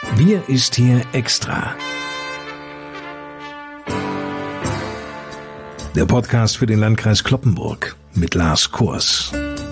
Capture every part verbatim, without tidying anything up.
Wir ist hier extra. Der Podcast für den Landkreis Cloppenburg mit Lars Kurs.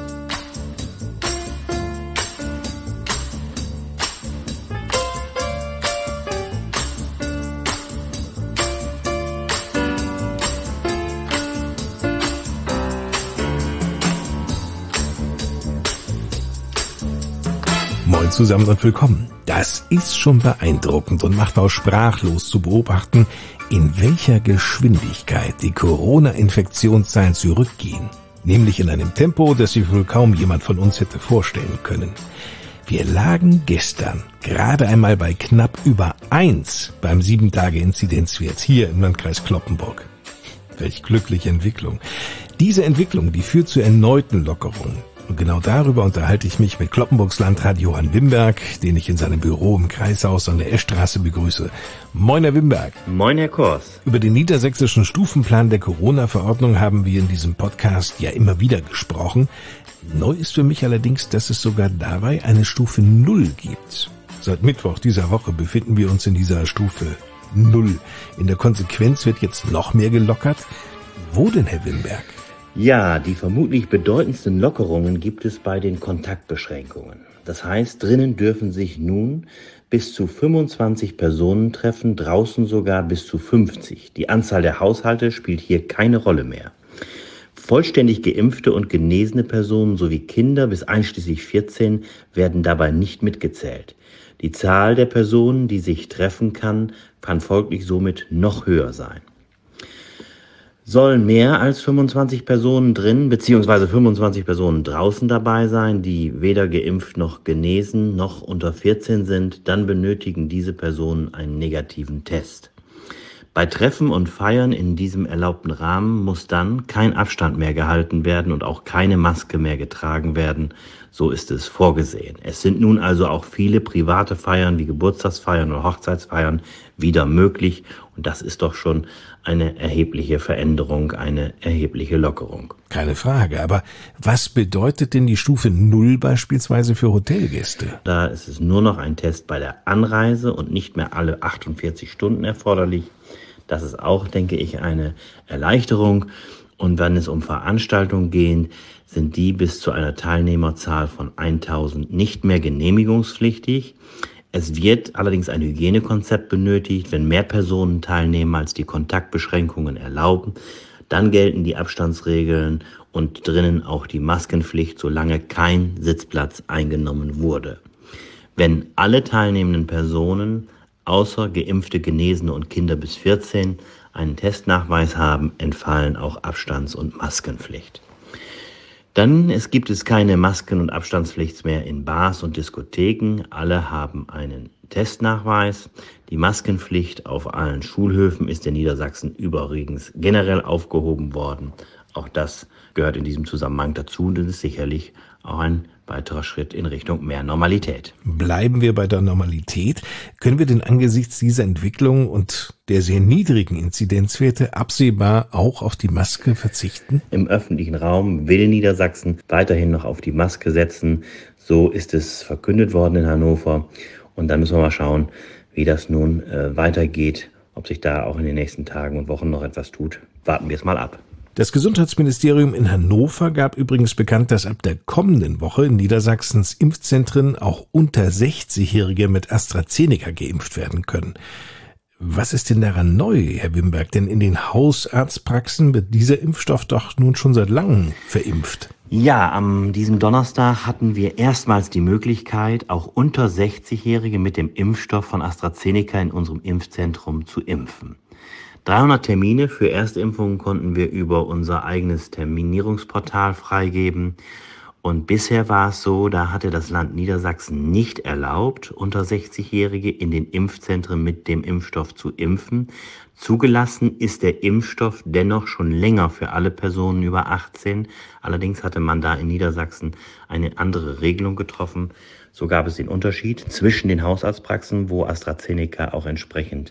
Moin zusammen und willkommen. Das ist schon beeindruckend und macht auch sprachlos zu beobachten, in welcher Geschwindigkeit die Corona-Infektionszahlen zurückgehen. Nämlich in einem Tempo, das sich wohl kaum jemand von uns hätte vorstellen können. Wir lagen gestern gerade einmal bei knapp über eins beim sieben Tage Inzidenzwert hier im Landkreis Cloppenburg. Welch glückliche Entwicklung. Diese Entwicklung, die führt zu erneuten Lockerungen. Und genau darüber unterhalte ich mich mit Cloppenburgs Landrat Johann Wimberg, den ich in seinem Büro im Kreishaus an der Eschstraße begrüße. Moin, Herr Wimberg. Moin, Herr Kors. Über den niedersächsischen Stufenplan der Corona-Verordnung haben wir in diesem Podcast ja immer wieder gesprochen. Neu ist für mich allerdings, dass es sogar dabei eine Stufe null gibt. Seit Mittwoch dieser Woche befinden wir uns in dieser Stufe null. In der Konsequenz wird jetzt noch mehr gelockert. Wo denn, Herr Wimberg? Ja, die vermutlich bedeutendsten Lockerungen gibt es bei den Kontaktbeschränkungen. Das heißt, drinnen dürfen sich nun bis zu fünfundzwanzig Personen treffen, draußen sogar bis zu fünfzig. Die Anzahl der Haushalte spielt hier keine Rolle mehr. Vollständig geimpfte und genesene Personen sowie Kinder bis einschließlich vierzehn werden dabei nicht mitgezählt. Die Zahl der Personen, die sich treffen kann, kann folglich somit noch höher sein. Sollen mehr als fünfundzwanzig Personen drin bzw. fünfundzwanzig Personen draußen dabei sein, die weder geimpft noch genesen noch unter vierzehn sind, dann benötigen diese Personen einen negativen Test. Bei Treffen und Feiern in diesem erlaubten Rahmen muss dann kein Abstand mehr gehalten werden und auch keine Maske mehr getragen werden. So ist es vorgesehen. Es sind nun also auch viele private Feiern wie Geburtstagsfeiern oder Hochzeitsfeiern wieder möglich. Und das ist doch schon eine erhebliche Veränderung, eine erhebliche Lockerung. Keine Frage, aber was bedeutet denn die Stufe null beispielsweise für Hotelgäste? Da ist es nur noch ein Test bei der Anreise und nicht mehr alle achtundvierzig Stunden erforderlich. Das ist auch, denke ich, eine Erleichterung. Und wenn es um Veranstaltungen geht, sind die bis zu einer Teilnehmerzahl von tausend nicht mehr genehmigungspflichtig. Es wird allerdings ein Hygienekonzept benötigt, wenn mehr Personen teilnehmen, als die Kontaktbeschränkungen erlauben. Dann gelten die Abstandsregeln und drinnen auch die Maskenpflicht, solange kein Sitzplatz eingenommen wurde. Wenn alle teilnehmenden Personen außer Geimpfte, Genesene und Kinder bis vierzehn einen Testnachweis haben, entfallen auch Abstands- und Maskenpflicht. Dann es gibt es keine Masken- und Abstandspflicht mehr in Bars und Diskotheken. Alle haben einen Testnachweis. Die Maskenpflicht auf allen Schulhöfen ist in Niedersachsen übrigens generell aufgehoben worden. Auch das gehört in diesem Zusammenhang dazu und ist sicherlich auch ein weiterer Schritt in Richtung mehr Normalität. Bleiben wir bei der Normalität. Können wir denn angesichts dieser Entwicklung und der sehr niedrigen Inzidenzwerte absehbar auch auf die Maske verzichten? Im öffentlichen Raum will Niedersachsen weiterhin noch auf die Maske setzen. So ist es verkündet worden in Hannover. Und dann müssen wir mal schauen, wie das nun äh, weitergeht. Ob sich da auch in den nächsten Tagen und Wochen noch etwas tut. Warten wir es mal ab. Das Gesundheitsministerium in Hannover gab übrigens bekannt, dass ab der kommenden Woche in Niedersachsens Impfzentren auch unter sechzigjährige mit AstraZeneca geimpft werden können. Was ist denn daran neu, Herr Wimberg? Denn in den Hausarztpraxen wird dieser Impfstoff doch nun schon seit langem verimpft. Ja, am diesem Donnerstag hatten wir erstmals die Möglichkeit, auch unter sechzigjährige mit dem Impfstoff von AstraZeneca in unserem Impfzentrum zu impfen. dreihundert Termine für Erstimpfungen konnten wir über unser eigenes Terminierungsportal freigeben. Und bisher war es so, da hatte das Land Niedersachsen nicht erlaubt, unter sechzigjährige in den Impfzentren mit dem Impfstoff zu impfen. Zugelassen ist der Impfstoff dennoch schon länger für alle Personen über achtzehn. Allerdings hatte man da in Niedersachsen eine andere Regelung getroffen. So gab es den Unterschied zwischen den Hausarztpraxen, wo AstraZeneca auch entsprechend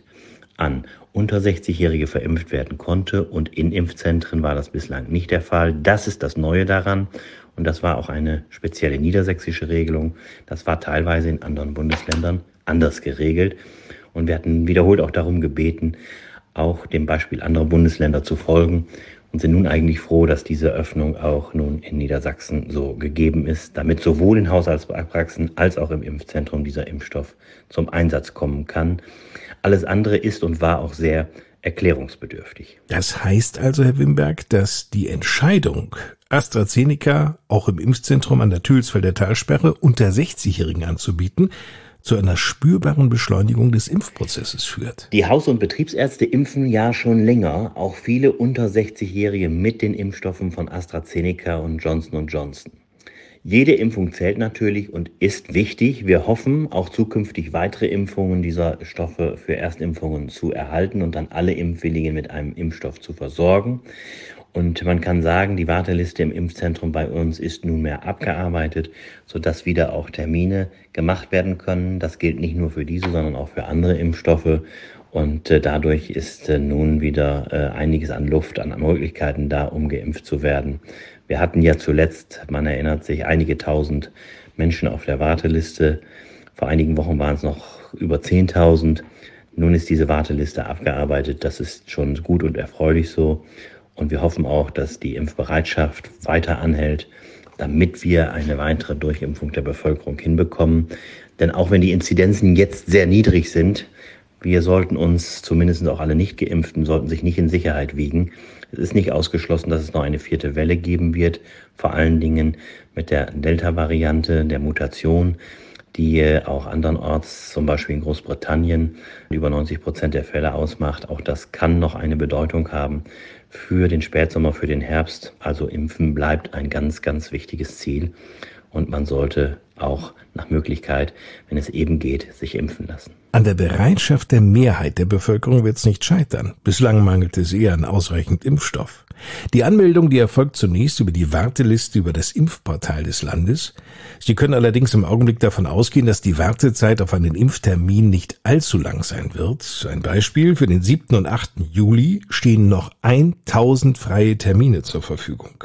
an unter sechzig-Jährige verimpft werden konnte, und in Impfzentren war das bislang nicht der Fall. Das ist das Neue daran, und das war auch eine spezielle niedersächsische Regelung. Das war teilweise in anderen Bundesländern anders geregelt, und wir hatten wiederholt auch darum gebeten, auch dem Beispiel anderer Bundesländer zu folgen, und sind nun eigentlich froh, dass diese Öffnung auch nun in Niedersachsen so gegeben ist, damit sowohl in Haushaltspraxen als auch im Impfzentrum dieser Impfstoff zum Einsatz kommen kann. Alles andere ist und war auch sehr erklärungsbedürftig. Das heißt also, Herr Wimberg, dass die Entscheidung, AstraZeneca auch im Impfzentrum an der Türlsfelder Talsperre unter sechzig-Jährigen anzubieten, zu einer spürbaren Beschleunigung des Impfprozesses führt. Die Haus- und Betriebsärzte impfen ja schon länger, auch viele unter sechzig-Jährige mit den Impfstoffen von AstraZeneca und Johnson und Johnson. Jede Impfung zählt natürlich und ist wichtig. Wir hoffen, auch zukünftig weitere Impfungen dieser Stoffe für Erstimpfungen zu erhalten und dann alle Impfwilligen mit einem Impfstoff zu versorgen. Und man kann sagen, die Warteliste im Impfzentrum bei uns ist nunmehr abgearbeitet, sodass wieder auch Termine gemacht werden können. Das gilt nicht nur für diese, sondern auch für andere Impfstoffe. Und äh, dadurch ist äh, nun wieder äh, einiges an Luft, an Möglichkeiten da, um geimpft zu werden. Wir hatten ja zuletzt, man erinnert sich, einige tausend Menschen auf der Warteliste. Vor einigen Wochen waren es noch über zehntausend. Nun ist diese Warteliste abgearbeitet. Das ist schon gut und erfreulich so. Und wir hoffen auch, dass die Impfbereitschaft weiter anhält, damit wir eine weitere Durchimpfung der Bevölkerung hinbekommen. Denn auch wenn die Inzidenzen jetzt sehr niedrig sind, wir sollten uns, zumindest auch alle Nicht-Geimpften, sollten sich nicht in Sicherheit wiegen. Es ist nicht ausgeschlossen, dass es noch eine vierte Welle geben wird, vor allen Dingen mit der Delta-Variante, der Mutation, die auch andernorts, zum Beispiel in Großbritannien, über neunzig Prozent der Fälle ausmacht. Auch das kann noch eine Bedeutung haben für den Spätsommer, für den Herbst. Also Impfen bleibt ein ganz, ganz wichtiges Ziel. Und man sollte auch nach Möglichkeit, wenn es eben geht, sich impfen lassen. An der Bereitschaft der Mehrheit der Bevölkerung wird es nicht scheitern. Bislang mangelt es eher an ausreichend Impfstoff. Die Anmeldung, die erfolgt zunächst über die Warteliste über das Impfportal des Landes. Sie können allerdings im Augenblick davon ausgehen, dass die Wartezeit auf einen Impftermin nicht allzu lang sein wird. Ein Beispiel: Für den siebten und achten Juli stehen noch tausend freie Termine zur Verfügung.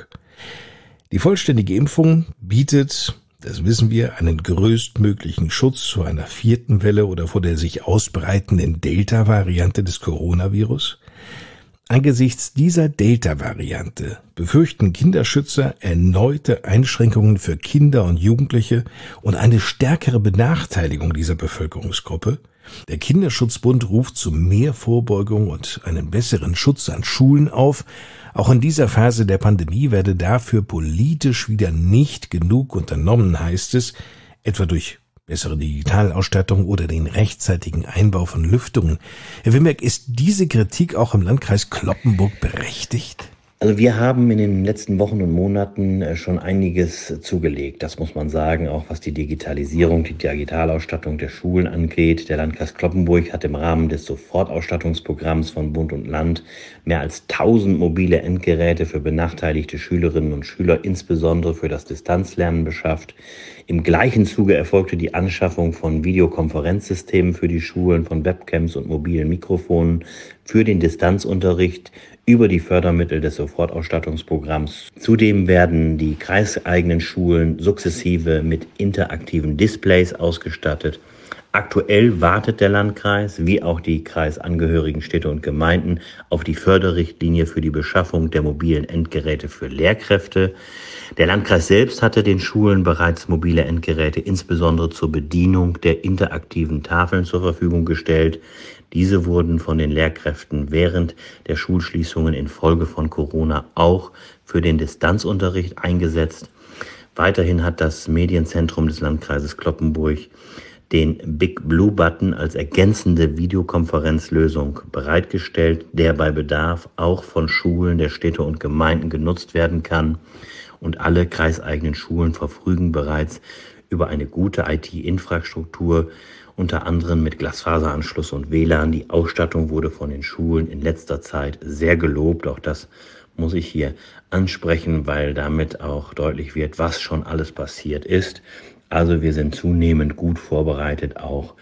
Die vollständige Impfung bietet, das wissen wir, einen größtmöglichen Schutz vor einer vierten Welle oder vor der sich ausbreitenden Delta-Variante des Coronavirus. Angesichts dieser Delta-Variante befürchten Kinderschützer erneute Einschränkungen für Kinder und Jugendliche und eine stärkere Benachteiligung dieser Bevölkerungsgruppe. Der Kinderschutzbund ruft zu mehr Vorbeugung und einen besseren Schutz an Schulen auf. Auch in dieser Phase der Pandemie werde dafür politisch wieder nicht genug unternommen, heißt es, etwa durch bessere Digitalausstattung oder den rechtzeitigen Einbau von Lüftungen. Herr Wimberg, ist diese Kritik auch im Landkreis Cloppenburg berechtigt? Also wir haben in den letzten Wochen und Monaten schon einiges zugelegt. Das muss man sagen, auch was die Digitalisierung, die Digitalausstattung der Schulen angeht. Der Landkreis Cloppenburg hat im Rahmen des Sofortausstattungsprogramms von Bund und Land mehr als tausend mobile Endgeräte für benachteiligte Schülerinnen und Schüler, insbesondere für das Distanzlernen, beschafft. Im gleichen Zuge erfolgte die Anschaffung von Videokonferenzsystemen für die Schulen, von Webcams und mobilen Mikrofonen für den Distanzunterricht über die Fördermittel des Sofortausstattungsprogramms. Zudem werden die kreiseigenen Schulen sukzessive mit interaktiven Displays ausgestattet. Aktuell wartet der Landkreis, wie auch die kreisangehörigen Städte und Gemeinden, auf die Förderrichtlinie für die Beschaffung der mobilen Endgeräte für Lehrkräfte. Der Landkreis selbst hatte den Schulen bereits mobile Endgeräte insbesondere zur Bedienung der interaktiven Tafeln zur Verfügung gestellt. Diese wurden von den Lehrkräften während der Schulschließungen infolge von Corona auch für den Distanzunterricht eingesetzt. Weiterhin hat das Medienzentrum des Landkreises Cloppenburg den Big Blue Button als ergänzende Videokonferenzlösung bereitgestellt, der bei Bedarf auch von Schulen der Städte und Gemeinden genutzt werden kann. Und alle kreiseigenen Schulen verfügen bereits über eine gute I T-Infrastruktur, unter anderem mit Glasfaseranschluss und W L A N. Die Ausstattung wurde von den Schulen in letzter Zeit sehr gelobt. Auch das muss ich hier ansprechen, weil damit auch deutlich wird, was schon alles passiert ist. Also wir sind zunehmend gut vorbereitet, auch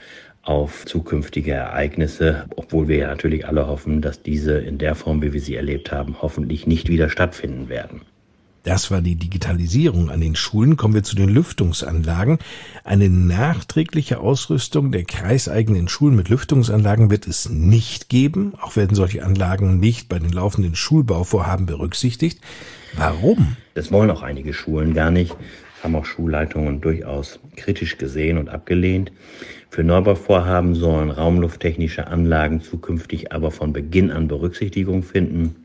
auf zukünftige Ereignisse, obwohl wir ja natürlich alle hoffen, dass diese in der Form, wie wir sie erlebt haben, hoffentlich nicht wieder stattfinden werden. Das war die Digitalisierung an den Schulen. Kommen wir zu den Lüftungsanlagen. Eine nachträgliche Ausrüstung der kreiseigenen Schulen mit Lüftungsanlagen wird es nicht geben. Auch werden solche Anlagen nicht bei den laufenden Schulbauvorhaben berücksichtigt. Warum? Das wollen auch einige Schulen gar nicht. Das haben auch Schulleitungen durchaus kritisch gesehen und abgelehnt. Für Neubauvorhaben sollen raumlufttechnische Anlagen zukünftig aber von Beginn an Berücksichtigung finden.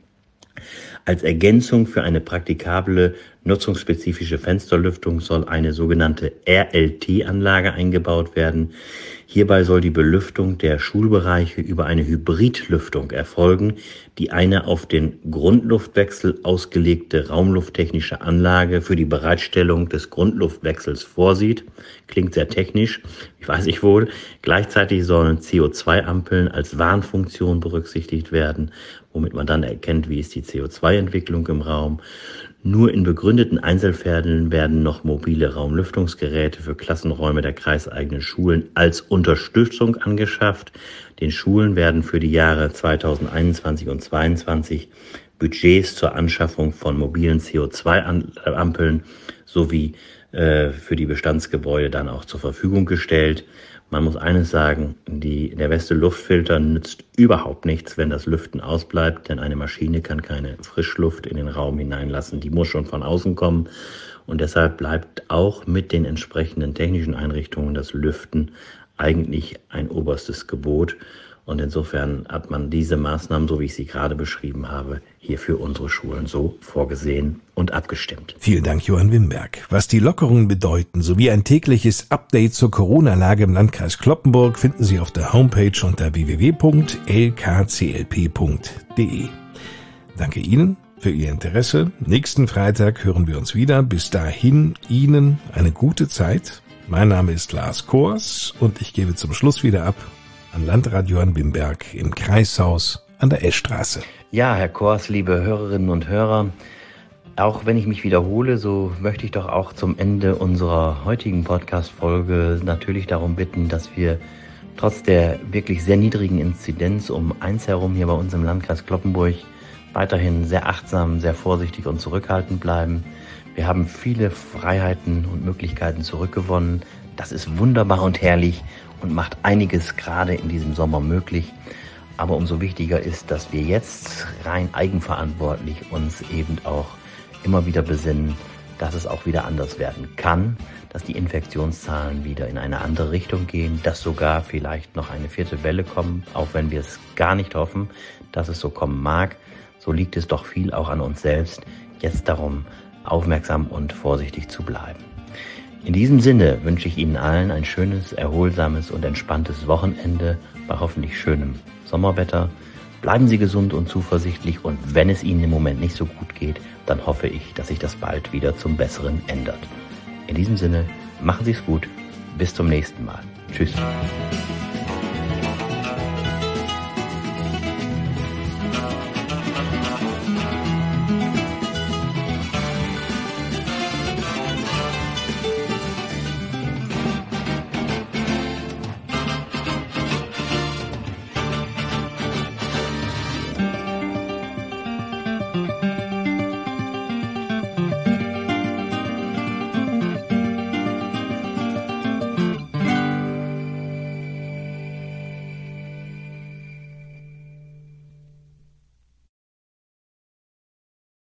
Als Ergänzung für eine praktikable, nutzungsspezifische Fensterlüftung soll eine sogenannte R L T-Anlage eingebaut werden. Hierbei soll die Belüftung der Schulbereiche über eine Hybridlüftung erfolgen, die eine auf den Grundluftwechsel ausgelegte raumlufttechnische Anlage für die Bereitstellung des Grundluftwechsels vorsieht. Klingt sehr technisch, ich weiß ich wohl. Gleichzeitig sollen C O zwei Ampeln als Warnfunktion berücksichtigt werden, womit man dann erkennt, wie ist die C O zwei Entwicklung im Raum. Nur in begründeten Einzelfällen werden noch mobile Raumlüftungsgeräte für Klassenräume der kreiseigenen Schulen als Unterstützung angeschafft. Den Schulen werden für die Jahre zweitausendeinundzwanzig und zweitausendzweiundzwanzig Budgets zur Anschaffung von mobilen C O zwei Ampeln sowie äh, für die Bestandsgebäude dann auch zur Verfügung gestellt. Man muss eines sagen, die, der beste Luftfilter nützt überhaupt nichts, wenn das Lüften ausbleibt, denn eine Maschine kann keine Frischluft in den Raum hineinlassen, die muss schon von außen kommen und deshalb bleibt auch mit den entsprechenden technischen Einrichtungen das Lüften eigentlich ein oberstes Gebot. Und insofern hat man diese Maßnahmen, so wie ich sie gerade beschrieben habe, hier für unsere Schulen so vorgesehen und abgestimmt. Vielen Dank, Johann Wimberg. Was die Lockerungen bedeuten, sowie ein tägliches Update zur Corona-Lage im Landkreis Cloppenburg finden Sie auf der Homepage unter w w w punkt l k c l p punkt d e. Danke Ihnen für Ihr Interesse. Nächsten Freitag hören wir uns wieder. Bis dahin Ihnen eine gute Zeit. Mein Name ist Lars Kors und ich gebe zum Schluss wieder ab an Landrat Johann Wimberg im Kreishaus an der Eschstraße. Ja, Herr Kors, liebe Hörerinnen und Hörer, auch wenn ich mich wiederhole, so möchte ich doch auch zum Ende unserer heutigen Podcast-Folge natürlich darum bitten, dass wir trotz der wirklich sehr niedrigen Inzidenz um eins herum hier bei uns im Landkreis Cloppenburg weiterhin sehr achtsam, sehr vorsichtig und zurückhaltend bleiben. Wir haben viele Freiheiten und Möglichkeiten zurückgewonnen. Das ist wunderbar und herrlich und macht einiges gerade in diesem Sommer möglich. Aber umso wichtiger ist, dass wir jetzt rein eigenverantwortlich uns eben auch immer wieder besinnen, dass es auch wieder anders werden kann, dass die Infektionszahlen wieder in eine andere Richtung gehen, dass sogar vielleicht noch eine vierte Welle kommt, auch wenn wir es gar nicht hoffen, dass es so kommen mag. So liegt es doch viel auch an uns selbst, jetzt darum aufmerksam und vorsichtig zu bleiben. In diesem Sinne wünsche ich Ihnen allen ein schönes, erholsames und entspanntes Wochenende bei hoffentlich schönem Sommerwetter. Bleiben Sie gesund und zuversichtlich und wenn es Ihnen im Moment nicht so gut geht, dann hoffe ich, dass sich das bald wieder zum Besseren ändert. In diesem Sinne, machen Sie es gut. Bis zum nächsten Mal. Tschüss.